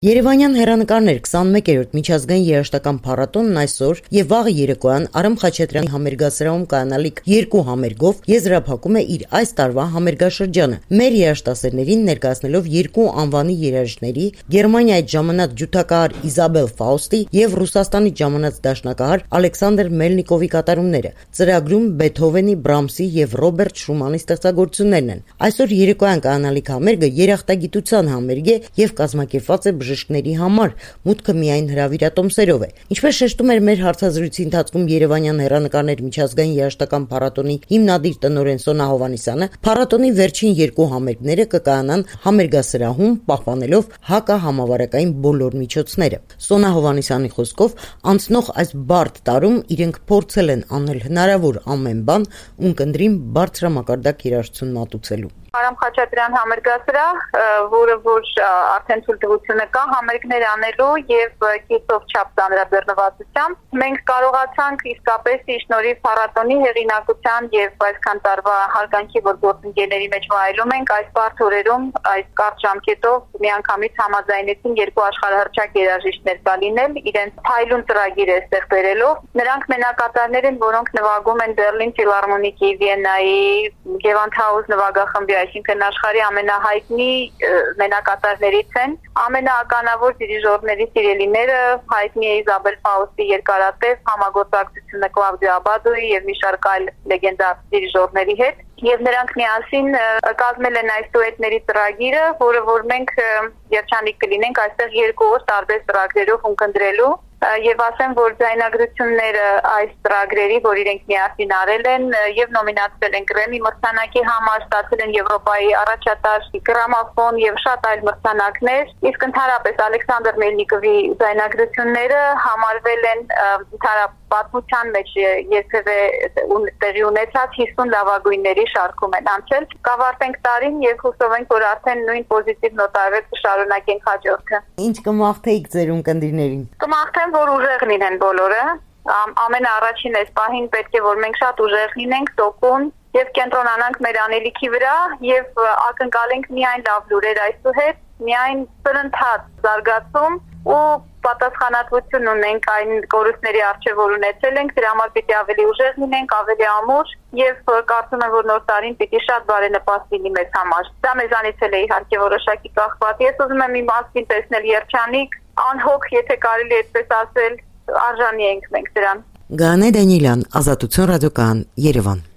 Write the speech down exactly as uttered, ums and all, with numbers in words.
Երևանյան հեռանկարներ քսանմեկերորդ միջազգային երաժշտական փառատոնն այսօր եւ վաղը երեկոյան Արամ Խաչատրյանի համերգասրահում կայանալիք երկու համերգով եզրափակում է իր այս տարվա համերգաշրջանը։ Մեր երաժշտասերներին ներկայացնելով երկու անվանի երաժիշտների՝ Գերմանիայից ժամանած ջութակահար Իզաբել Ֆաուստի եւ Ռուսաստանից ժամանած դաշնակահար Ալեքսանդր Մելնիկովի կատարումները։ Ծրագրում Բեթհովենի, Բրամսի եւ Ռոբերտ Շումանի ստեղծագործություններն են։ Այսօր երեկոյան կայանալիք համերգը երախտագիտության համերգ է եւ կազմակերպված է բժիշկների համար, մուտքը միայն հրավիրատոմսերով է։ Ինչպես շեշտում էր մեր հարցազրույցի ընթացքում Երևանյան հեռանկարներ միջազգային երաժշտական փառատոնի հիմնադիր տնօրեն Սոնա Հովհաննիսյանը, փառատոնի վերջին երկու համերգները կկայանան համերգասրահում, պահպանելով հակահամավարակային բոլոր միջոցները։ Սոնա Հովհաննիսյանի խոսքով, անցնող այս բարդ տարում իրենք փորձել են անել հնարավոր ամեն բան, ունկնդրին բարձրամակարդակ երաժշտություն մատուցելու։ Արամ Խաչատրյան համերգասրահ, որը որ արդեն ցույցտվությունը կա համերգներ անելու եւ կիսով չափ ծանրաբեռնվածությամբ մենք կարողացանք իսկապես շնորհիվ փառատոնի հեղինակության եւ այսքան տարվա հարգանքի, որ գործընկերների մեջ վայելում ենք, այս բարդ օրերում այս կարճ ժամկետով միանգամից համաձայնեցին երկու աշխարհահռչակ երաժիշտներ կլինել իրենց փայլուն ծրագիրը ստեղ բերելով։ Նրանք մենակատարներ են, որոնք նվագում են Բերլին ֆիլհարմոնիկի, Վիեննայի, Գևանդհաուս նվագախմբի, այսինքն աշխարհի ամենահայտնի մենակատարներից են։ Ամենաականավոր դիրիժորների սիրելիները հայտնի է Իզաբել Ֆաուստի երկարատև համագործակցությունը Կլավդիո Աբադոյի եւ մի շարք այլ լեգենդար դիրիժորների հետ։ Եվ նրանք միասին կազմել են այս դուետների ծրագիրը, որը որ մենք երջանիկ կլինենք այստեղ երկու օր տարբեր ծրագրերով ունկնդրելու։ Եվ ասեմ, որ ձայնագրությունները այս ծրագրերի, որ իրենք միասին արել են եւ նոմինացվել են Գրեմի մրցանակի համար, ստացել են Եվրոպայի առաջատար գրամաֆոն եւ շատ այլ մրցանակներ, իսկ ընդհանրապես Ալեքսանդր Մելնիկովի ձայնագրությունները համարվել են ընդհանրապատմության մեջ երբևէ տեղի ունեցած հիսուն լավագույնների շարքում են անցել։ Կավարտենք տարին եւ հուսով ենք, որ արդեն նույն պոզիտիվ նոտայով կշարունակենք հաջորդը։ Ինչ կմաղթեիք ձեր ունկնդիրներին։ Կմաղթեմ, որ ուժեղ լինեն բոլորը, ամենաառաջին այս պահին պետք է, որ մենք շատ ուժեղ լինենք, տոկուն եւ կենտրոնանանք մեր անելիքի վրա եւ ակնկալենք միայն լավ լուրեր այսուհետ, միայն սրընթաց զարգացում ու պատասխանատվություն ունենք այն կորուստների առջեւ, որ ունեցել ենք, դրա համար պիտի ավելի ուժեղ լինենք, ավելի ամուր եւ կարծում եմ, որ նոր տարին պիտի շատ բարենպաստ լինի մեզ համար։ Դա մեզանից էլ է իհարկե որոշակի կախված։ Ես ուզում եմ իմ ասին տեսնել երջանիկ, անհոգ, եթե կարելի է այդպես ասել, արժանի ենք մենք դրան։ Գանե Դանիելյան, Ազատություն ռադիոկայան, Երևան։